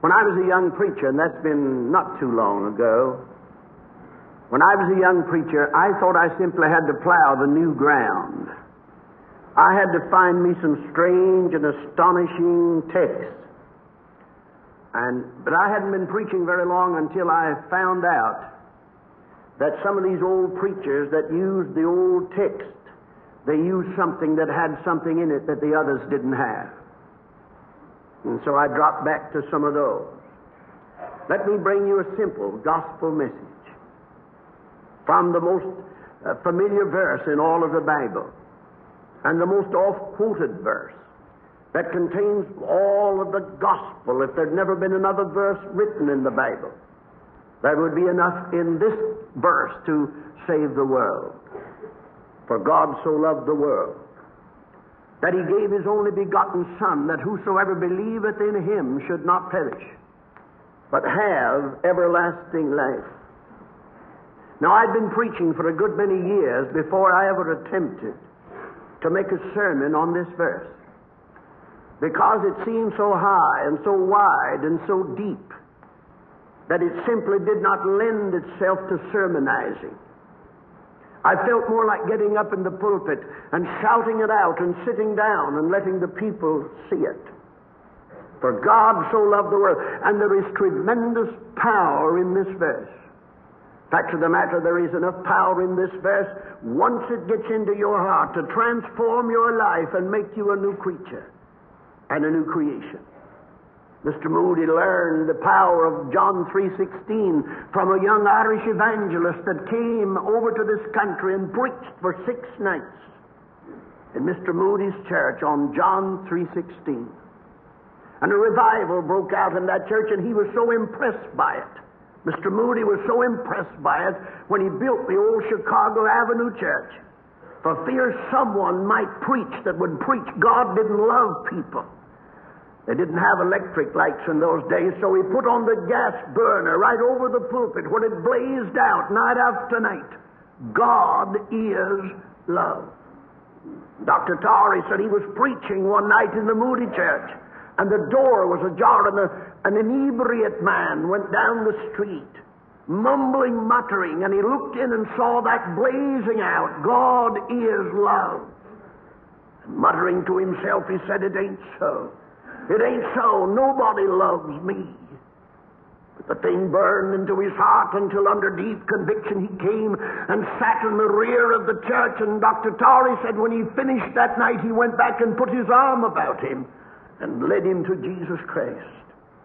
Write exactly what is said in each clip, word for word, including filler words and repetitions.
When I was a young preacher, and that's been not too long ago, when I was a young preacher, I thought I simply had to plow the new ground. I had to find me some strange and astonishing texts. And, but I hadn't been preaching very long until I found out that some of these old preachers that used the old text, they used something that had something in it that the others didn't have. And so I dropped back to some of those. Let me bring you a simple gospel message from the most uh, familiar verse in all of the Bible, and the most oft-quoted verse that contains all of the gospel. If there'd never been another verse written in the Bible, there would be enough in this verse to save the world. For God so loved the world that He gave His only begotten Son, that whosoever believeth in Him should not perish, but have everlasting life. Now, I'd been preaching for a good many years before I ever attempted to make a sermon on this verse, because it seemed so high and so wide and so deep that it simply did not lend itself to sermonizing. I felt more like getting up in the pulpit and shouting it out and sitting down and letting the people see it. For God so loved the world. And there is tremendous power in this verse. Fact of the matter, there is enough power in this verse, once it gets into your heart, to transform your life and make you a new creature and a new creation. Mister Moody learned the power of John three sixteen from a young Irish evangelist that came over to this country and preached for six nights in Mister Moody's church on John three sixteen. And a revival broke out in that church, and he was so impressed by it. Mister Moody was so impressed by it when he built the old Chicago Avenue church, for fear someone might preach that would preach God didn't love people. They didn't have electric lights in those days, so he put on the gas burner right over the pulpit where it blazed out night after night. God is love. Doctor Torrey said he was preaching one night in the Moody church, and the door was ajar, and a, an inebriate man went down the street, mumbling, muttering, and he looked in and saw that blazing out, God is love. And muttering to himself, he said, it ain't so. It ain't so. Nobody loves me. But the thing burned into his heart until under deep conviction he came and sat in the rear of the church. And Doctor Torrey said when he finished that night, he went back and put his arm about him and led him to Jesus Christ.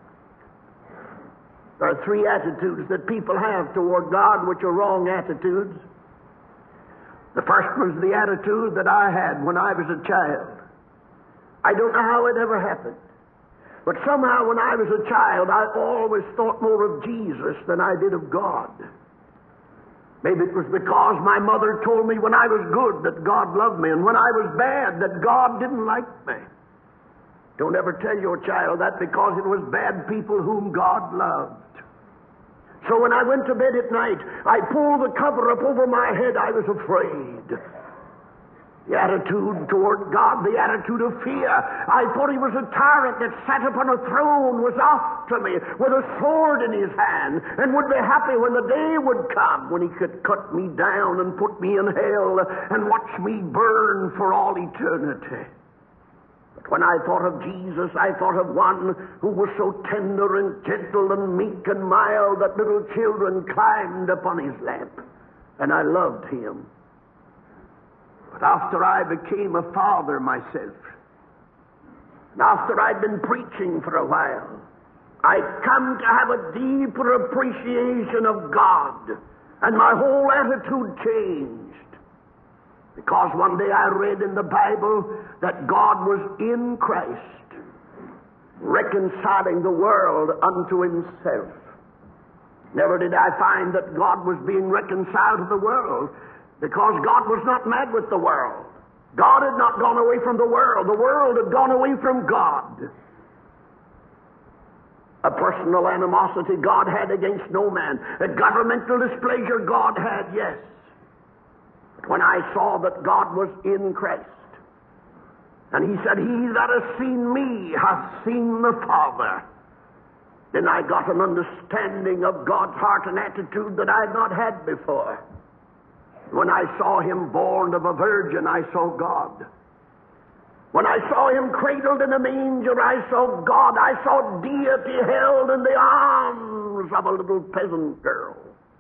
There are three attitudes that people have toward God which are wrong attitudes. The first was the attitude that I had when I was a child. I don't know how it ever happened, but somehow when I was a child, I always thought more of Jesus than I did of God. Maybe it was because my mother told me when I was good that God loved me, and when I was bad that God didn't like me. Don't ever tell your child that, because it was bad people whom God loved. So when I went to bed at night, I pulled the cover up over my head. I was afraid. The attitude toward God, the attitude of fear. I thought He was a tyrant that sat upon a throne, was after me with a sword in His hand, and would be happy when the day would come when He could cut me down and put me in hell and watch me burn for all eternity. But when I thought of Jesus, I thought of one who was so tender and gentle and meek and mild that little children climbed upon His lap, and I loved Him. But after I became a father myself, and after I'd been preaching for a while, I'd come to have a deeper appreciation of God, and my whole attitude changed. Because one day I read in the Bible that God was in Christ, reconciling the world unto Himself. Never did I find that God was being reconciled to the world, because God was not mad with the world. God had not gone away from the world. The world had gone away from God. A personal animosity God had against no man. A governmental displeasure God had, yes. But when I saw that God was in Christ, and He said, He that has seen me hath seen the Father, then I got an understanding of God's heart and attitude that I had not had before. When I saw him born of a virgin, I saw God. When I saw him cradled in a manger, I saw God. I saw deity held in the arms of a little peasant girl.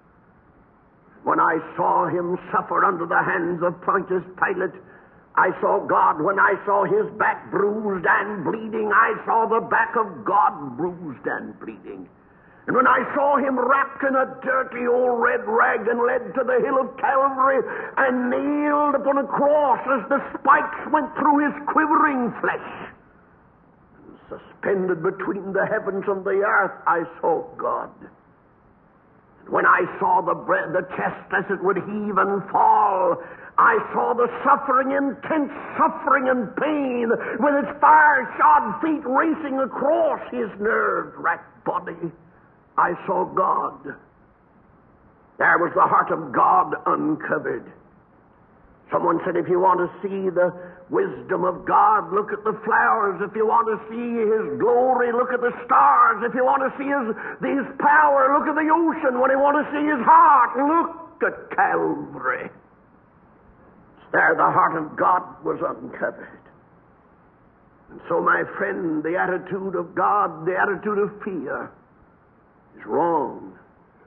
When I saw him suffer under the hands of Pontius Pilate, I saw God. When I saw his back bruised and bleeding, I saw the back of God bruised and bleeding. And when I saw him wrapped in a dirty old red rag and led to the hill of Calvary and nailed upon a cross as the spikes went through his quivering flesh, and suspended between the heavens and the earth, I saw God. And when I saw the, bread, the chest as it would heave and fall, I saw the suffering, intense suffering and pain, with its fire-shod feet racing across his nerve-racked body. I saw God. There was the heart of God uncovered. Someone said, if you want to see the wisdom of God, look at the flowers. If you want to see his glory, look at the stars. If you want to see his, his power, look at the ocean. When you want to see his heart, look at Calvary. There the heart of God was uncovered. And so, my friend, the attitude of God, the attitude of fear, is wrong.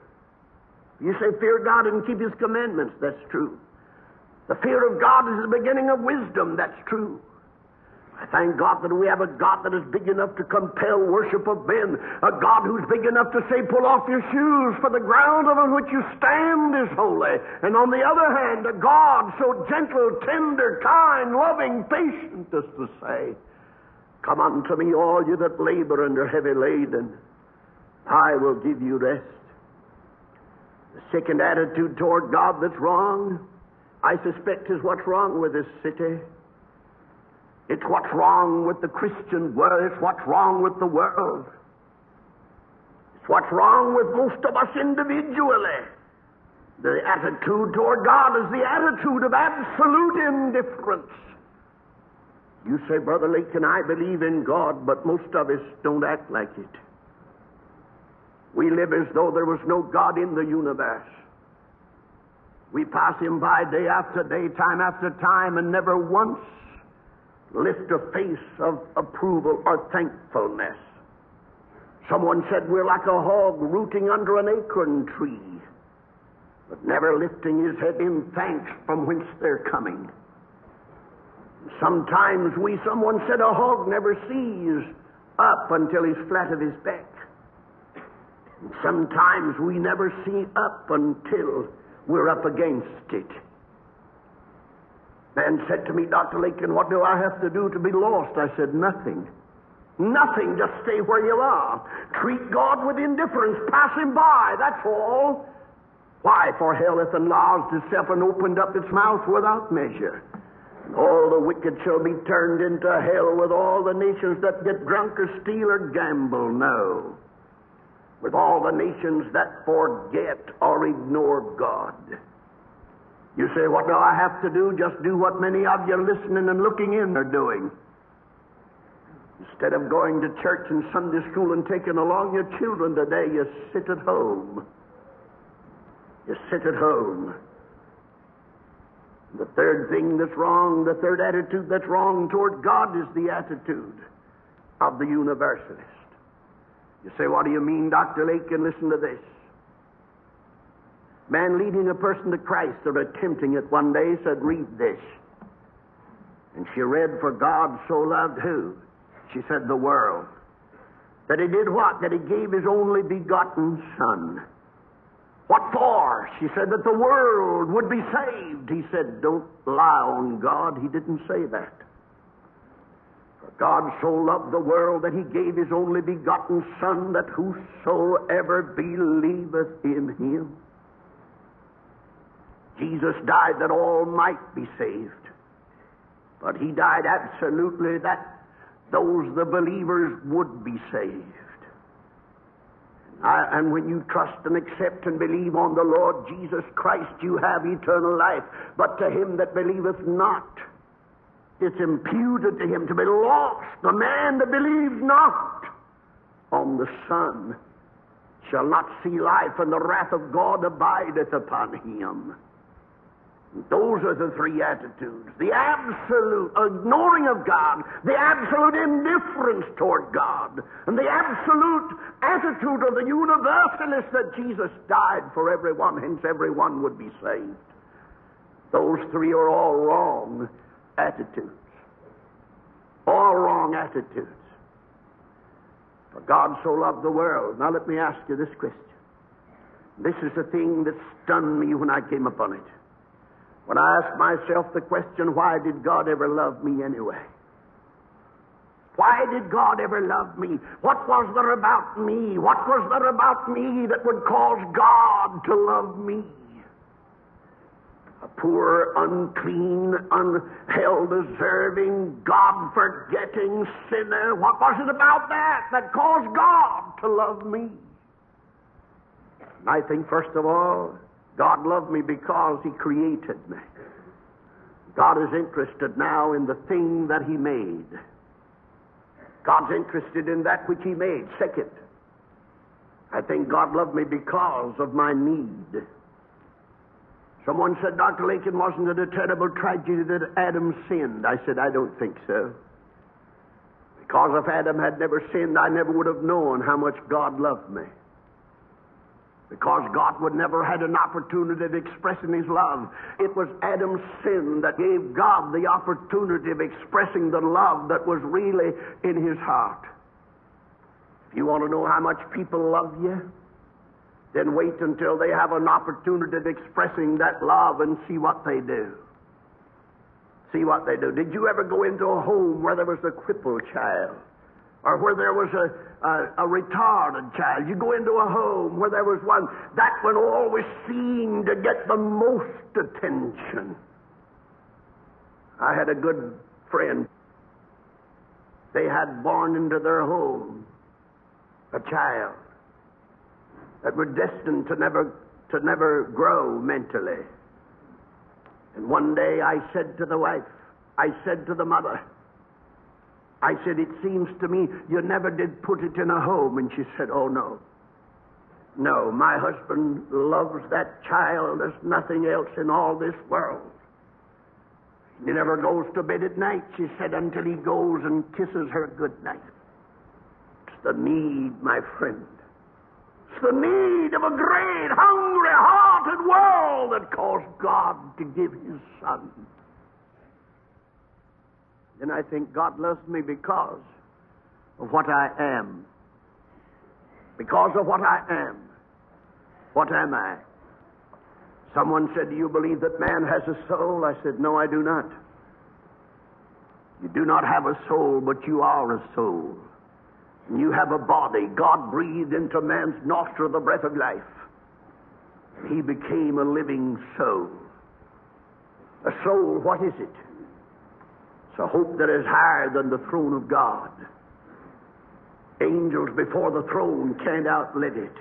You say, fear God and keep his commandments. That's true. The fear of God is the beginning of wisdom. That's true. I thank God that we have a God that is big enough to compel worship of men, a God who's big enough to say, pull off your shoes, for the ground on which you stand is holy. And on the other hand, a God so gentle, tender, kind, loving, patient as to say, come unto me, all you that labor and are heavy laden, I will give you rest. The second attitude toward God that's wrong, I suspect, is what's wrong with this city. It's what's wrong with the Christian world. It's what's wrong with the world. It's what's wrong with most of us individually. The attitude toward God is the attitude of absolute indifference. You say, Brother Lakin, I believe in God, but most of us don't act like it. We live as though there was no God in the universe. We pass him by day after day, time after time, and never once lift a face of approval or thankfulness. Someone said we're like a hog rooting under an acorn tree, but never lifting his head in thanks from whence they're coming. Sometimes we, someone said, a hog never sees up until he's flat of his back. Sometimes we never see up until we're up against it. Man said to me, Doctor Lakin, what do I have to do to be lost? I said, nothing. Nothing. Just stay where you are. Treat God with indifference. Pass him by. That's all. Why? For hell hath enlarged itself and opened up its mouth without measure. All the wicked shall be turned into hell with all the nations that get drunk or steal or gamble. No. With all the nations that forget or ignore God. You say, what do I have to do? Just do what many of you listening and looking in are doing. Instead of going to church and Sunday school and taking along your children today, you sit at home. You sit at home. The third thing that's wrong, the third attitude that's wrong toward God is the attitude of the universalist. You say, what do you mean, Doctor Lakin? Listen to this. Man leading a person to Christ or attempting it one day said, read this. And she read, for God so loved who? She said, the world. That he did what? That he gave his only begotten Son. What for? She said, that the world would be saved. He said, don't lie on God. He didn't say that. For God so loved the world that he gave his only begotten Son, that whosoever believeth in him. Jesus died that all might be saved. But he died absolutely that those, the believers, would be saved. I, and when you trust and accept and believe on the Lord Jesus Christ, you have eternal life. But to him that believeth not, it's imputed to him to be lost. The man that believes not on the Son shall not see life, and the wrath of God abideth upon him. Those are the three attitudes. The absolute ignoring of God, the absolute indifference toward God, and the absolute attitude of the universalist that Jesus died for everyone, hence everyone would be saved. Those three are all wrong attitudes. All wrong attitudes. For God so loved the world. Now let me ask you this question. This is the thing that stunned me when I came upon it. When I asked myself the question, why did God ever love me anyway? Why did God ever love me? What was there about me? What was there about me that would cause God to love me? A poor, unclean, unheld, deserving, God-forgetting sinner. What was it about that that caused God to love me? And I think, first of all, God loved me because He created me. God is interested now in the thing that He made. God's interested in that which He made. Second, I think God loved me because of my need. Someone said, Doctor Lincoln, wasn't it a terrible tragedy that Adam sinned? I said, I don't think so. Because if Adam had never sinned, I never would have known how much God loved me. Because God would never had an opportunity of expressing His love. It was Adam's sin that gave God the opportunity of expressing the love that was really in His heart. If you want to know how much people love you, then wait until they have an opportunity of expressing that love and see what they do. See what they do. Did you ever go into a home where there was a crippled child? Or where there was a, a, a retarded child? You go into a home where there was one, that one always seemed to get the most attention. I had a good friend. They had born into their home a child that were destined to never to never grow mentally. And one day I said to the wife, I said to the mother, I said, it seems to me you never did put it in a home. And she said, oh no. No, my husband loves that child as nothing else in all this world. He never goes to bed at night, she said, until he goes and kisses her good night. It's the need, my friend. It's the need of a great, hungry-hearted world that caused God to give His Son. And I think God loves me because of what I am. Because of what I am. What am I? Someone said, do you believe that man has a soul? I said, no, I do not. You do not have a soul, but you are a soul. And you have a body. God breathed into man's nostril the breath of life. And he became a living soul. A soul, what is it? It's a hope that is higher than the throne of God. Angels before the throne can't outlive it.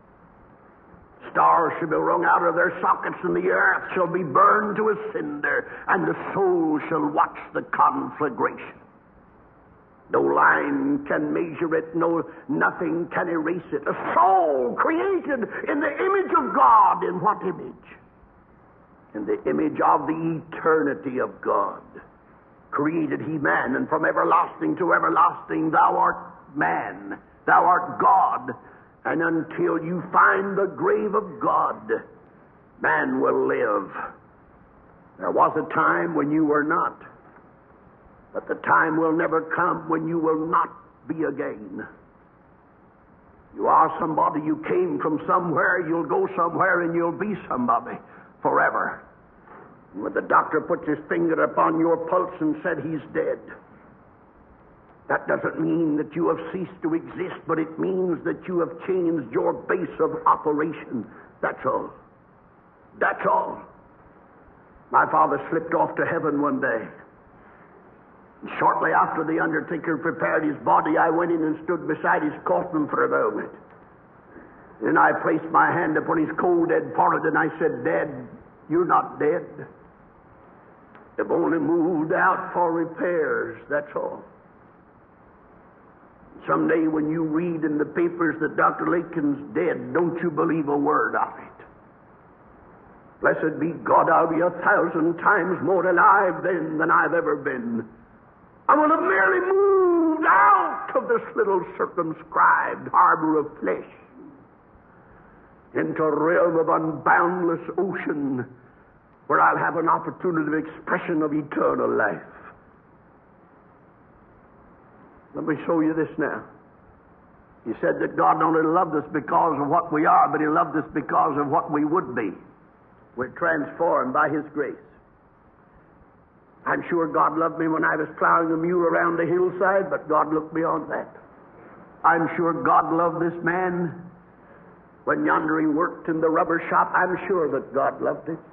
Stars shall be wrung out of their sockets, and the earth shall be burned to a cinder, and the soul shall watch the conflagration. No line can measure it, no nothing can erase it. A soul created in the image of God. In what image? In the image of the eternity of God. Created He man, and from everlasting to everlasting thou art man, thou art God, and until you find the grave of God, man will live. There was a time when you were not, but the time will never come when you will not be again. You are somebody, you came from somewhere, you'll go somewhere, and you'll be somebody forever. When the doctor puts his finger upon your pulse and said he's dead, that doesn't mean that you have ceased to exist, but it means that you have changed your base of operation. That's all. That's all. My father slipped off to heaven one day. And shortly after the undertaker prepared his body, I went in and stood beside his coffin for a moment. Then I placed my hand upon his cold, dead forehead, and I said, Dad, you're not dead. They've only moved out for repairs, that's all. Someday when you read in the papers that Doctor Lincoln's dead, don't you believe a word of it. Blessed be God, I'll be a thousand times more alive then than I've ever been. I will have merely moved out of this little circumscribed harbor of flesh into a realm of unboundless ocean where I'll have an opportunity of expression of eternal life. Let me show you this now. He said that God not only loved us because of what we are, but He loved us because of what we would be. We're transformed by His grace. I'm sure God loved me when I was plowing a mule around the hillside, but God looked beyond that. I'm sure God loved this man when yonder he worked in the rubber shop. I'm sure that God loved him.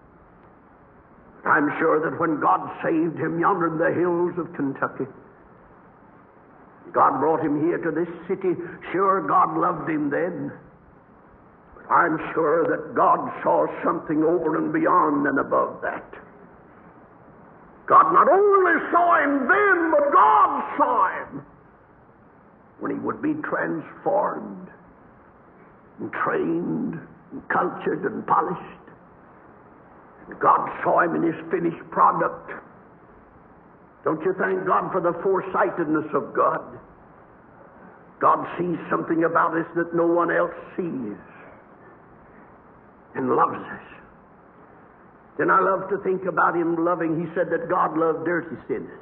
I'm sure that when God saved him yonder in the hills of Kentucky, God brought him here to this city. Sure, God loved him then. But I'm sure that God saw something over and beyond and above that. God not only saw him then, but God saw him when he would be transformed and trained and cultured and polished. And God saw him in his finished product. Don't you thank God for the foresightedness of God? God sees something about us that no one else sees and loves us. Then I love to think about him loving. He said that God loved dirty sinners.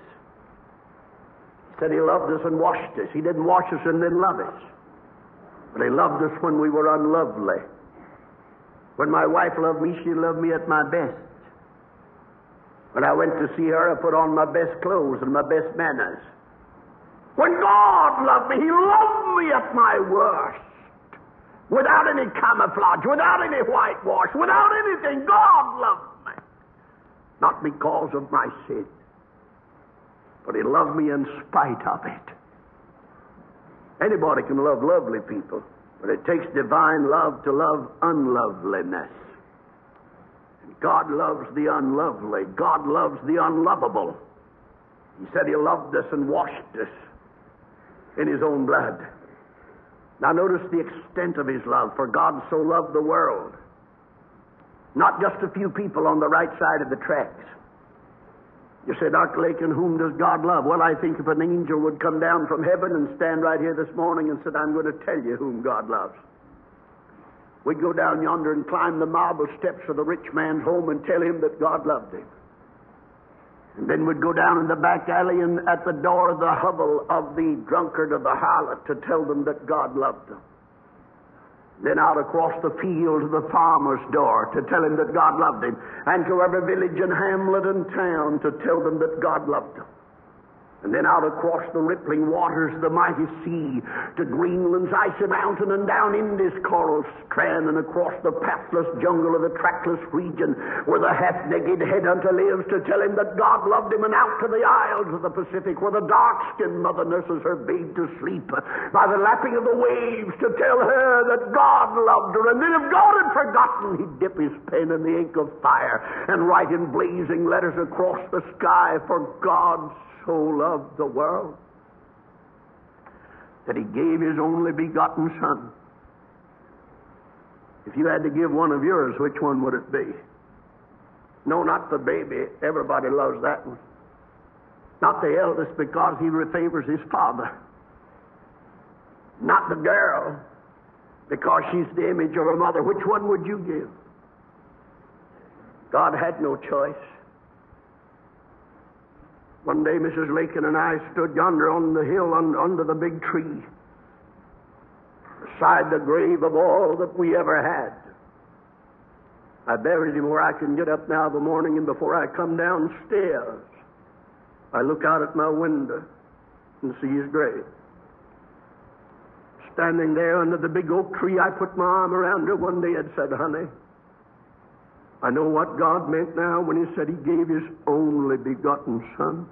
He said he loved us and washed us. He didn't wash us and then love us. But he loved us when we were unlovely. When my wife loved me, she loved me at my best. When I went to see her, I put on my best clothes and my best manners. When God loved me, He loved me at my worst. Without any camouflage, without any whitewash, without anything, God loved me. Not because of my sin, but He loved me in spite of it. Anybody can love lovely people, but it takes divine love to love unloveliness. And God loves the unlovely. God loves the unlovable. He said He loved us and washed us in His own blood. Now notice the extent of His love. For God so loved the world. Not just a few people on the right side of the tracks. You say, Doctor Lakin, whom does God love? Well, I think if an angel would come down from heaven and stand right here this morning and said, I'm going to tell you whom God loves. We'd go down yonder and climb the marble steps of the rich man's home and tell him that God loved him. And then we'd go down in the back alley and at the door of the hovel of the drunkard or the harlot to tell them that God loved them. Then out across the field to the farmer's door to tell him that God loved him. And to every village and hamlet and town to tell them that God loved them. And then out across the rippling waters of the mighty sea to Greenland's icy mountain and down India's coral strand and across the pathless jungle of the trackless region where the half-naked headhunter lives to tell him that God loved him, and out to the isles of the Pacific where the dark-skinned mother nurses her babe to sleep by the lapping of the waves to tell her that God loved her. And then if God had forgotten, he'd dip his pen in the ink of fire and write in blazing letters across the sky, for God so loved the world that he gave his only begotten Son. If you had to give one of yours, which one would it be? No, not the baby. Everybody loves that one. Not the eldest, because he favors his father. Not the girl, because she's the image of her mother. Which one would you give? God had no choice. One day, Missus Lakin and I stood yonder on the hill un- under the big tree, beside the grave of all that we ever had. I buried him where I can get up now of the morning, and before I come downstairs, I look out at my window and see his grave. Standing there under the big oak tree, I put my arm around her one day and said, honey, I know what God meant now when he said he gave his only begotten Son.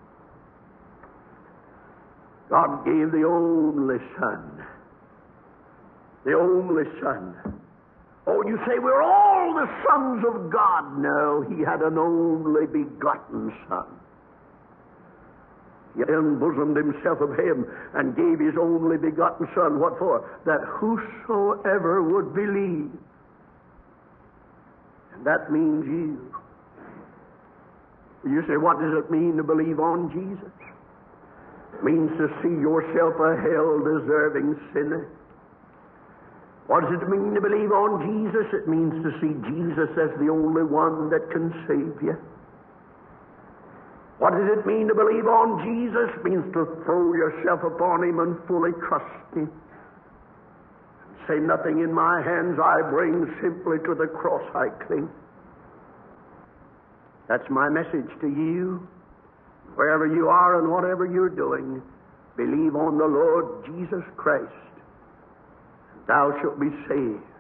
God gave the only Son. The only Son. Oh, you say we're all the sons of God. No, he had an only begotten Son. He unbosomed himself of him and gave his only begotten Son. What for? That whosoever would believe. And that means you. You say, what does it mean to believe on Jesus? It means to see yourself a hell-deserving sinner. What does it mean to believe on Jesus? It means to see Jesus as the only one that can save you. What does it mean to believe on Jesus? It means to throw yourself upon Him and fully trust Him. Say, nothing in my hands I bring, simply to the cross I cling. That's my message to you. Wherever you are and whatever you're doing, believe on the Lord Jesus Christ. Thou shalt be saved.